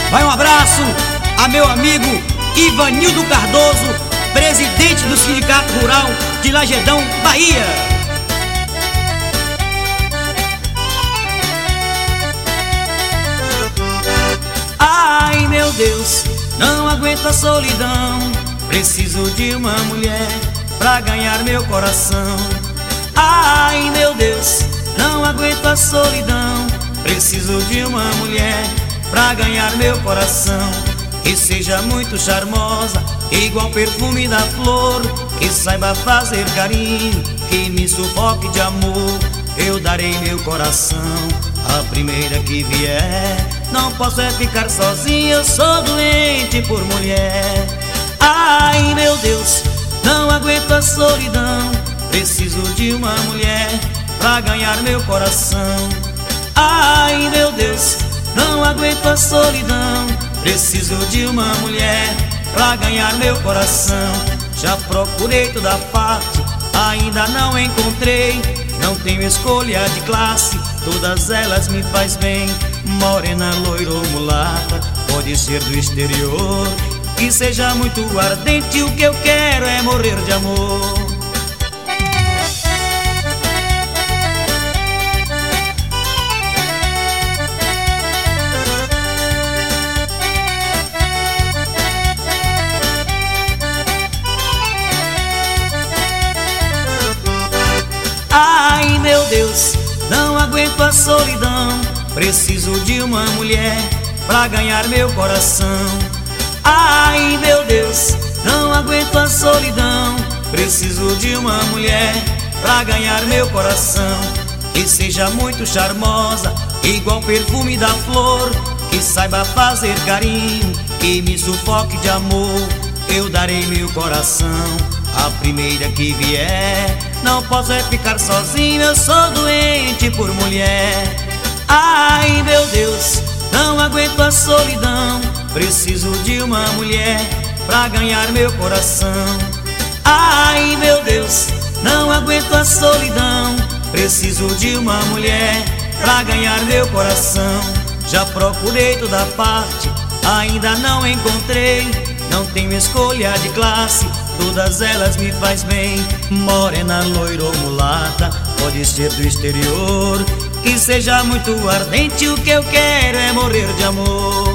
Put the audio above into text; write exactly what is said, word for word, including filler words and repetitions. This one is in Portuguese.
Vai um abraço a meu amigo Ivanildo Cardoso, presidente do Sindicato Rural de Lagedão, Bahia. Ai meu Deus, não aguento a solidão, preciso de uma mulher pra ganhar meu coração. Ai meu Deus, não aguento a solidão, preciso de uma mulher pra ganhar meu coração. Que seja muito charmosa, igual perfume da flor, que saiba fazer carinho, que me sufoque de amor. Eu darei meu coração a primeira que vier. Não posso é ficar sozinho, eu sou doente por mulher. Ai meu Deus, não aguento a solidão, preciso de uma mulher pra ganhar meu coração. Ai meu Deus, não aguento a solidão, preciso de uma mulher pra ganhar meu coração. Já procurei toda parte, ainda não encontrei. Não tenho escolha de classe, todas elas me faz bem. Morena, loira ou mulata, pode ser do exterior, que seja muito ardente, o que eu quero é morrer de amor. Ai meu Deus, não aguento a solidão, preciso de uma mulher pra ganhar meu coração. Ai meu Deus, não aguento a solidão, preciso de uma mulher pra ganhar meu coração. Que seja muito charmosa, igual perfume da flor, que saiba fazer carinho, que me sufoque de amor. Eu darei meu coração a primeira que vier. Não posso é ficar sozinho, eu sou doente por mulher. Ai meu Deus, não aguento a solidão, preciso de uma mulher pra ganhar meu coração. Ai meu Deus, não aguento a solidão, preciso de uma mulher pra ganhar meu coração. Já procurei toda parte, ainda não encontrei. Não tenho escolha de classe, todas elas me faz bem. Morena, loira ou mulata, pode ser do exterior, que seja muito ardente, o que eu quero é morrer de amor.